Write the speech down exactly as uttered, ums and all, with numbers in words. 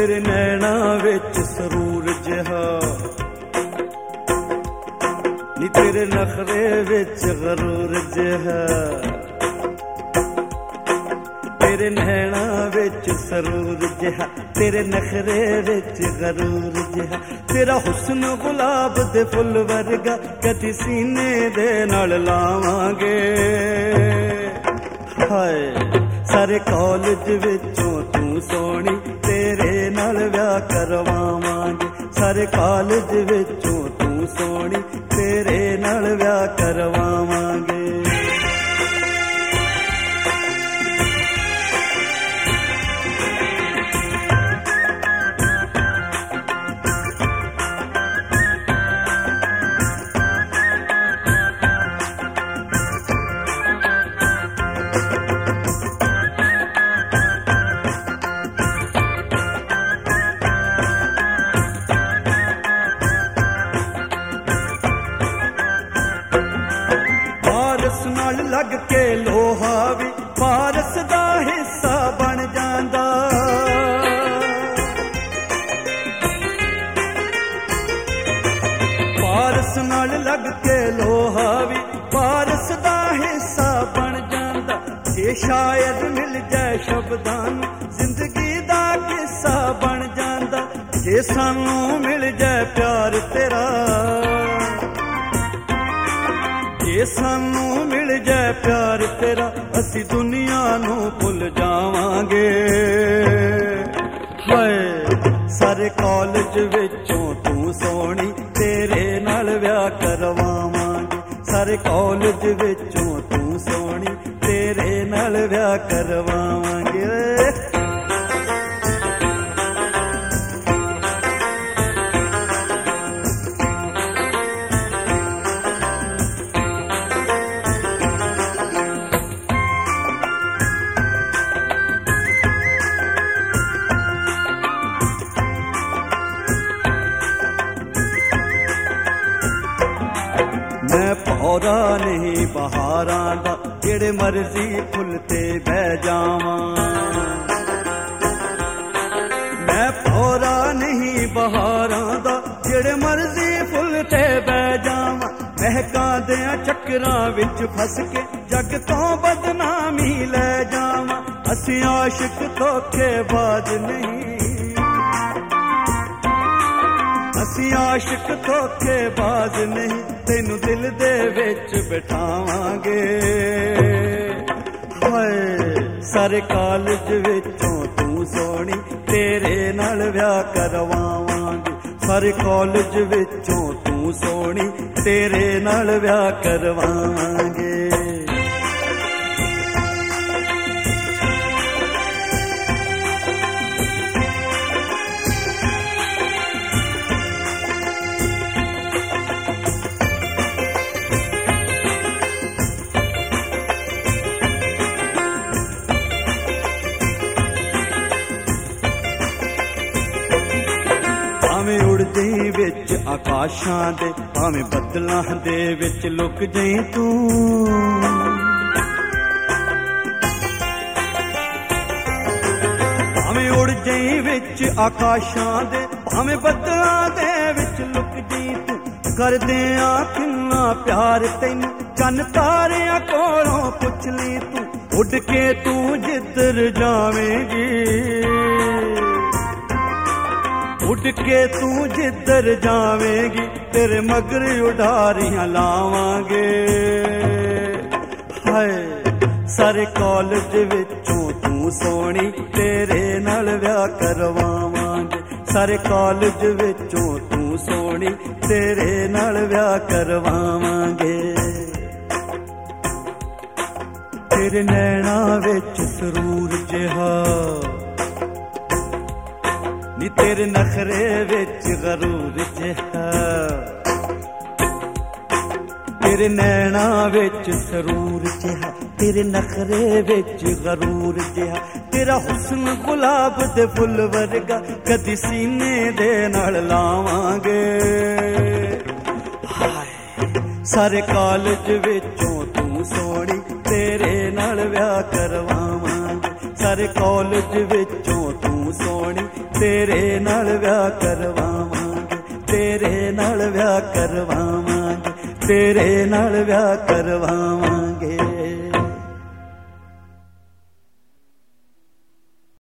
तेरे नैना विच सरूर जिहा नी तेरे नखरे विच गरूर जिहा तेरे नैना विच सरूर जिहा तेरे नखरे विच गरूर जिहा तेरा हुस्न गुलाब दे फुल वर्गा कदी सीने दे नाल लावांगे हाय सारे कॉलेज विचों तू सोहनी तेरे नाल विआह करवावांगे सारे कॉलेज विचों तू सोहनी तेरे नाल विआह करवावांगे नाल लग के लोहा भी पारस दा हिस्सा बन जांदा पारस नाल लग के लोहा भी पारस दा हिस्सा बन जांदा जे शायद मिल जाए शब्दां जिंदगी दा किस्सा बन जांदा जे सानू मिल जाए प्यार तेरा जे सानू मिल जाए प्यार तेरा असी दुनिया नू भुल जावांगे हाय सारे कॉलेज विचों तू सोहनी तेरे नाल विआह करवावांगे सारे कॉलेज विचों तू सोहनी तेरे नाल विआह करवावांगे मैं पौधा नहीं बहारां दा जेड़े मर्जी फुल ते बह जावां मैं पौधा नहीं बहारां दा जेड़े मर्जी फुल ते बह जावां महकां देयां चक्करां विच फस के जग तो बदनामी लै जावां असीं आशिक धोखेबाज नहीं असीं आशिक धोखेबाज नहीं तेनू दिल दे विच बिठावांगे हाय सारे कॉलेज विचों तू सोहनी तेरे नाल विआह करवावांगे सारे कॉलेज विचों तू सोहनी तेरे नाल विआह करवावांगे भावें उड़ जाई विच आकाशां दे भावें बदलां दे विच लुक जाई तू भावें उड़ जाई विच आकाशां दे भावें बदलां दे विच लुक जाई तू करदे आ किन्ना प्यार तैनू चन तारियां कोलों पुछ ली तू उड़ के तू जिधर जावेंगी उड़ के तू जिधर जावेंगी तेरे मगर उडारियां लावांगे हाय सारे कॉलेज विचों तू सोहनी तेरे नाल विआह करवावांगे सारे कॉलेज विचों तू सोहनी तेरे नाल विआह करवावांगे तेरे नैना विच सरूर जिहा नी तेरे नखरे विच गरूर जिहा तेरे नैना विच सरूर जिहा तेरे नखरे विच गरूर जिहा तेरा हुस्न गुलाब दे फुल वर्गा कदी सीने दे नाल लावांगे सारे कॉलेज विचों तू सोहनी तेरे नाल विआह करवावांगे सारे कॉलेज विचों तू ਤੂੰ ਸੋਹਣੀ ਤੇਰੇ ਨਾਲ ਵਿਆਹ ਕਰਵਾਵਾਂਗੇ, ਤੇਰੇ ਨਾਲ ਵਿਆਹ ਕਰਵਾਵਾਂਗੇ, ਤੇਰੇ ਨਾਲ ਵਿਆਹ ਕਰਵਾਵਾਂਗੇ।